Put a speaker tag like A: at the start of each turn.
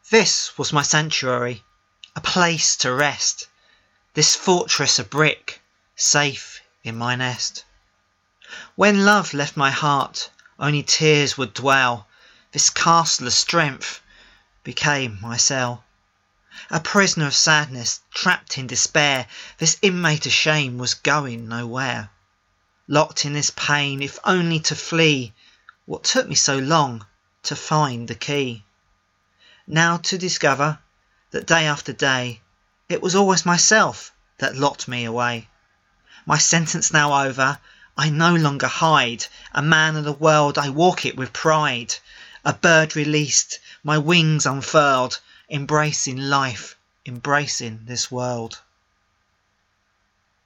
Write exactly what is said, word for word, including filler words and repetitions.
A: This was my sanctuary, a place to rest, this fortress of brick, safe in my nest. When love left my heart, only tears would dwell, this castle of strength became my cell. A prisoner of sadness, trapped in despair, this inmate of shame was going nowhere. Locked in this pain, if only to flee, what took me so long to find the key? Now to discover that day after day it was always myself that locked me away. My sentence now over, I no longer hide. A man of the world, I walk it with pride. A bird released, my wings unfurled, embracing life, embracing this world.